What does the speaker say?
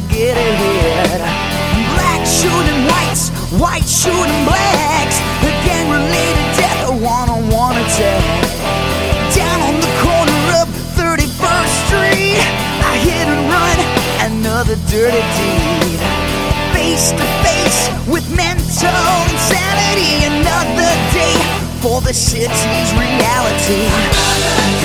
get ahead. Black shooting whites, white shooting blacks. A gang-related death, a one-on-one attack. Down on the corner of 31st Street, a hit and run, another dirty deed. Face to face with mental insanity. Another day for the city's reality.